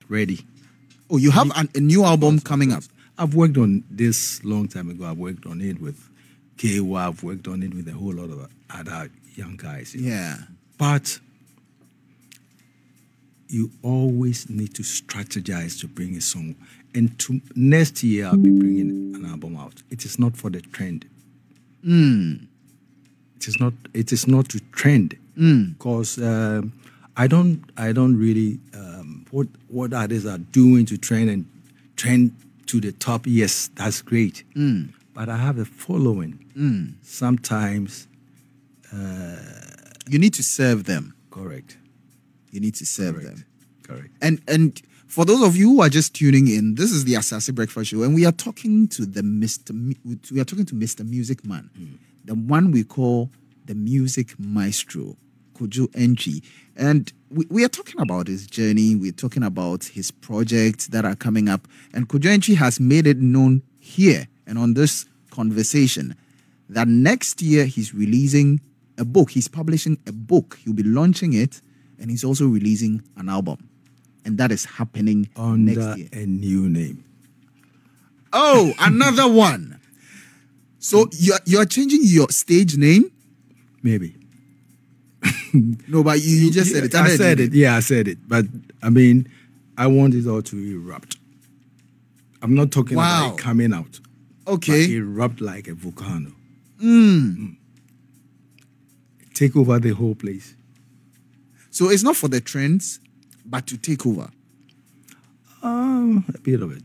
ready. Oh, you have a new album coming up. I've worked on this long time ago. I've worked on it with KY. I've worked on it with a whole lot of other young guys. Yeah. But you always need to strategize to bring a song. And next year, I'll be bringing an album out. It is not for the trend. It is not to trend. Because I don't really what others are doing to trend to the top. Yes, that's great. But I have a following. Sometimes you need to serve them. Correct. You need to serve them. Correct. And for those of you who are just tuning in, this is the Asase Breakfast Show, and we are talking to Mr. Music Man, the one we call the Music Maestro, Kojo Antwi. And we are talking about his journey. We're talking about his projects that are coming up. And Kojo Antwi has made it known here and on this conversation that next year he's releasing a book. He's publishing a book. He'll be launching it, and he's also releasing an album. And that is happening under next year. A new name. Oh, another one. So you're changing your stage name? Maybe. No, but you just said it. I said it. Yeah, I said it. But, I mean, I want it all to erupt. I'm not talking about it coming out. Okay. But erupt like a volcano. Take over the whole place. So it's not for the trends, but to take over? A bit of it.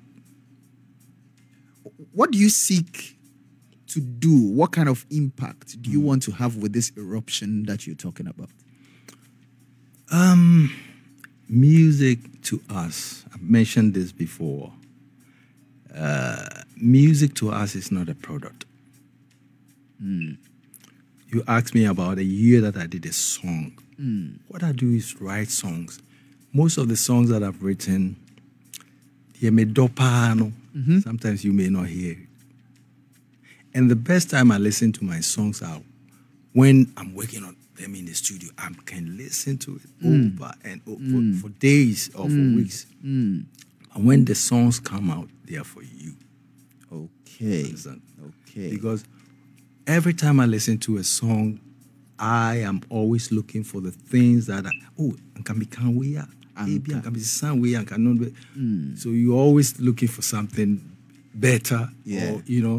What do you seek to do? What kind of impact do you want to have with this eruption that you're talking about? Music to us, I've mentioned this before. Music to us is not a product. You asked me about a year that I did a song. What I do is write songs. Most of the songs that I've written, sometimes you may not hear it. And the best time I listen to my songs are when I'm working on them in the studio. I can listen to it over and over for days or for weeks. And when the songs come out, they are for you. Okay. Okay. Because every time I listen to a song, I am always looking for the things that can be so you're always looking for something better. Yeah. Or,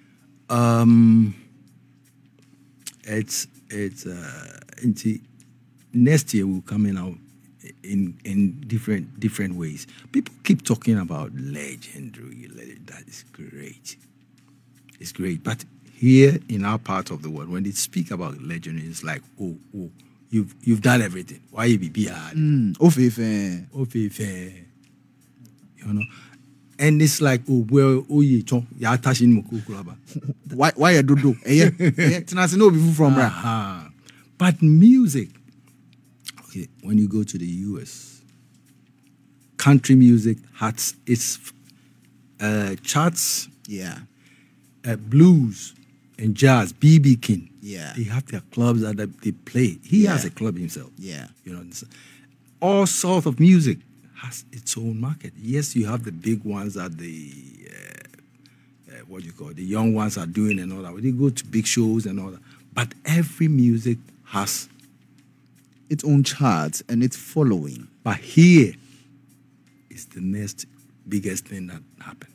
it's next year will coming out in different ways. People keep talking about legendary. That is great. It's great, but here in our part of the world, when they speak about legendary, it's like, you've done everything. Why you be hard? You know, and it's like, why you do? But music, okay, when you go to the US, country music has its charts. Yeah. Blues and jazz, B.B. King. Yeah. They have their clubs that they play. He has a club himself. Yeah. You know, all sorts of music has its own market. Yes, you have the big ones that the young ones are doing and all that. They go to big shows and all that. But every music has its own charts and its following. But here is the next biggest thing that happened.